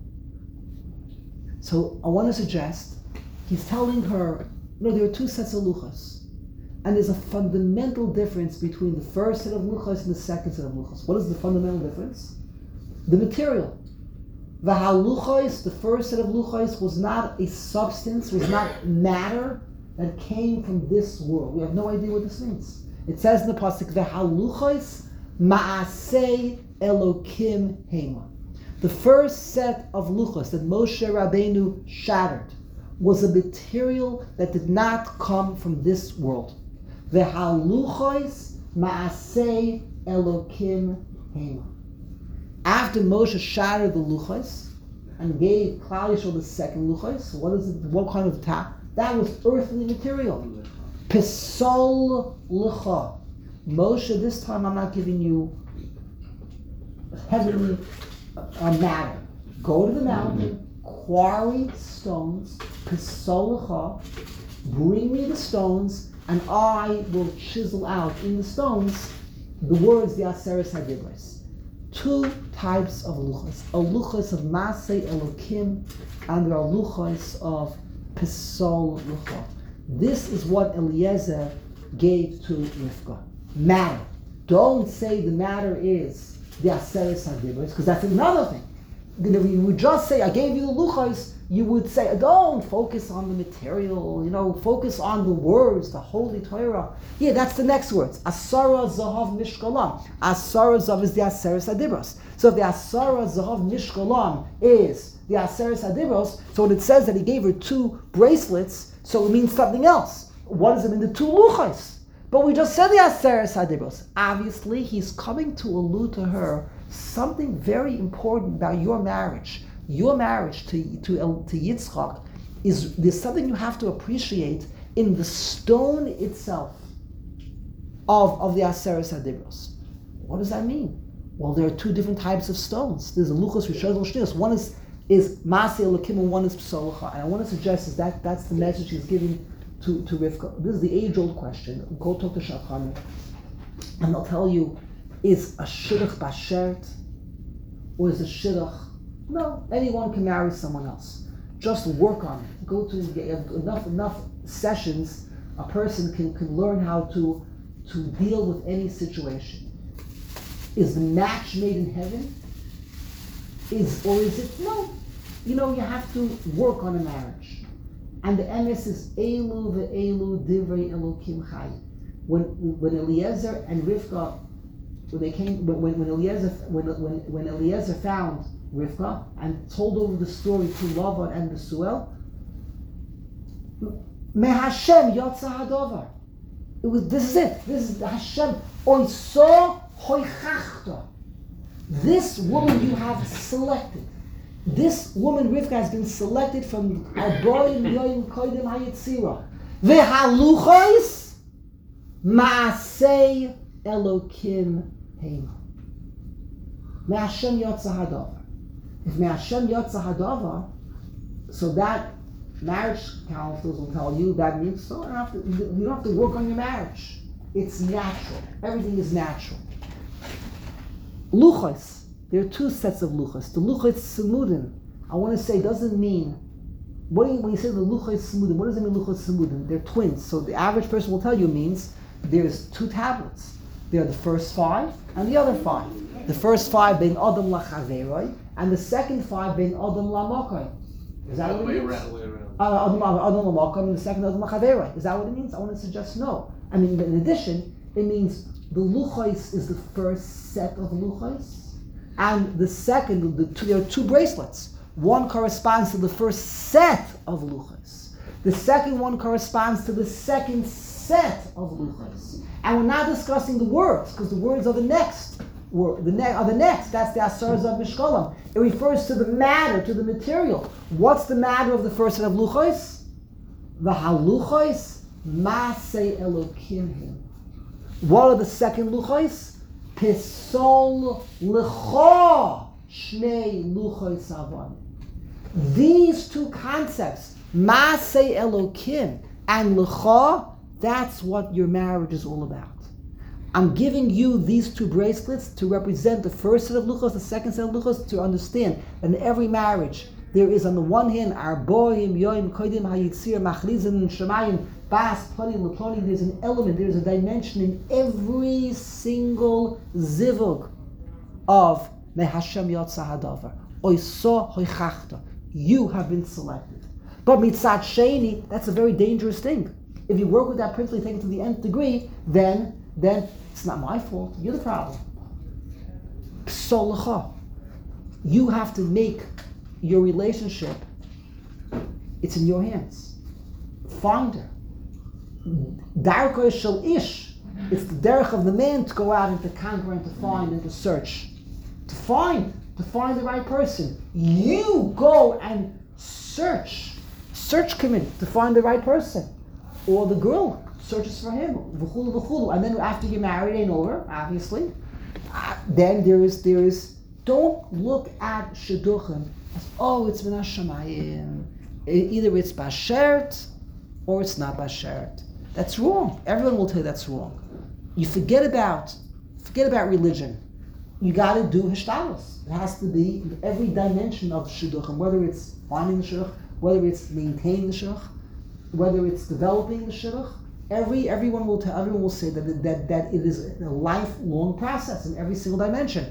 So I want to suggest, he's telling her, no, there are 2 sets of luchos. And there's a fundamental difference between the first set of luchos and the second set of luchos. What is the fundamental difference? The material. The haluchos, the first set of luchos, was not a substance, was not matter that came from this world. We have no idea what this means. It says in the pasuk, the haluchos ma'aseh elokim hema. The first set of luchos that Moshe Rabbeinu shattered was a material that did not come from this world. The haluchos ma'aseh elokim hema. After Moshe shattered the luchos and gave Klal Yisrael the second luchos, what kind of tap? That was earthly material. Pisol lucha. Moshe, this time I'm not giving you heavenly matter. Go to the mountain, quarry stones, pisol lucha, bring me the stones, and I will chisel out in the stones the words, the aseres hadibros. 2 types of luchos. A luchos of Masei Elokim, and there are luchos of Pisol lucha. This is what Eliezer gave to Rivka. Matter. Don't say the matter is the aseres hadibros, because that's another thing. If you would just say, I gave you the luchos, you would say, don't focus on the material, focus on the words, the holy Torah. Yeah, that's the next words. Asara zahav mishkalam. Asara zahav is the aseres hadibros. So if the asara zahav mishkalam is the aseres hadibros, so when it says that he gave her 2 bracelets, so it means something else. What does it mean? The 2 luchos. But we just said the aseres hadibros. Obviously, he's coming to allude to her something very important about your marriage. Your marriage to Yitzchak there's something you have to appreciate in the stone itself of the aseres hadibros. What does that mean? Well, there are 2 different types of stones. There's a luchos rishos and shniyos. One is Masei Elokim and one is Pisol lucha. And I want to suggest that's the message he's giving to Rivka. This is the age-old question. Go talk to Shachan, and they'll tell you, is a shidduch bashert or is a shidduch? No, anyone can marry someone else. Just work on it. go to enough sessions, a person can learn how to deal with any situation. Is the match made in heaven? Is it no? You have to work on a marriage. And the MS is Elu ve'elu divrei Elokim chai. When Eliezer and Rivka, when Eliezer found Rivka and told over the story to Lavan and Besuel, Me Hashem yotza hadovar. This is it. This is the Hashem. Oiso hoichachta. This woman you have selected. This woman Rivka has been selected from Arboim Yoim Kodim Hayitzira. Vehaluchos Maasei Elokim Heim. Me Hashem yotza hadovar. If Me Hashem yotza hadovar, so that marriage counselors will tell you that means you don't have to work on your marriage. It's natural. Everything is natural. Luchos. There are two sets of luchos. The luchos semudim, I want to say, doesn't mean. When you say the luchos semudim, what does it mean luchos semudim? They're twins. So the average person will tell you means there's two tablets. There are the first 5 and the other 5. The first 5 being Adam lachaveroi, and the second 5 being Adam lamakoi. Is that what it means? Adam lamakoi and the second Adam lachaveroi. Is that what it means? I want to suggest no. I mean, in addition, it means the luchos is the first set of luchos. And the second, there are 2 bracelets. One corresponds to the first set of luchos. The second one corresponds to the second set of luchos. And we're not discussing the words, because the words are the next. That's the Asars of Mishkolam. It refers to the matter, to the material. What's the matter of the first set of luchos? The haluchos Maasei Elokim Him. What are the second luchos? Pisol lecha shnei luchos avon. These 2 concepts, Maasei Elokim and lecha, that's what your marriage is all about. I'm giving you these 2 bracelets to represent the first set of luchos, the second set of luchos, to understand that in every marriage there is, on the one hand, Arboim Yoim Kodim Hayitzir Machrizim Shemayim Bas Plani Leplani. There's an element, there's a dimension in every single zivug of Me Hashem Yotza Hadavar. Oiso Hoichachta. You have been selected. But Mitzat Sheni, that's a very dangerous thing. If you work with that principle, you take it to the nth degree, then it's not my fault. You're the problem. Psol lecha. You have to make your relationship, it's in your hands. Find her. Darko shel ish. It's the derech of the man to go out and to conquer and to find and to search. To find the right person. You go and search committee to find the right person. Or the girl searches for him. V'chulu v'chulu. And then after you're married, it ain't over, obviously. Then there is. Don't look at shidduchim as, it's min hashamayim. Either it's bashert or it's not bashert. That's wrong. Everyone will tell you that's wrong. You forget about religion. You got to do hishtalos. It has to be in every dimension of shidduchim, whether it's finding the shidduch, whether it's maintaining the shidduch, whether it's developing the shidduch. Everyone will say that it is a lifelong process in every single dimension.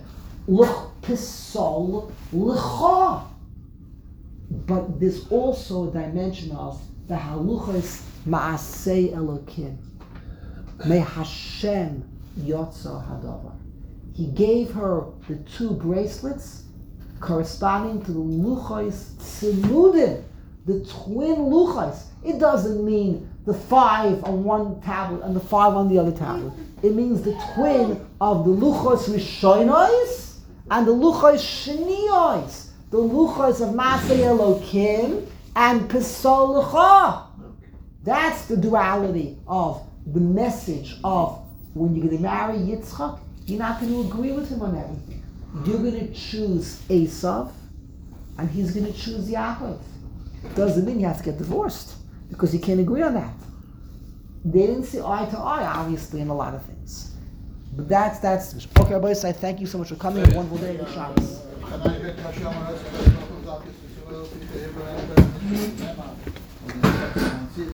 But there's also a dimension of the haluchos Maasei Elokim. Me Hashem Yotza Hadavar. He gave her the 2 bracelets corresponding to the luchos tzimudim, the twin luchos. It doesn't mean the 5 on one tablet and the 5 on the other tablet. It means the twin of the luchos rishonos and the luchos shniyos, the luchos of Maasei Elokim and Pisol lecha. That's the duality of the message of when you're going to marry Yitzchak, you're not going to agree with him on everything. You're going to choose Esav, and he's going to choose Yaakov. Doesn't mean you have to get divorced, because you can't agree on that. They didn't see eye to eye, obviously, in a lot of things. But that's okay, Rabbi, I thank you so much for coming. A wonderful day. Good Shabbos. and he kept saying,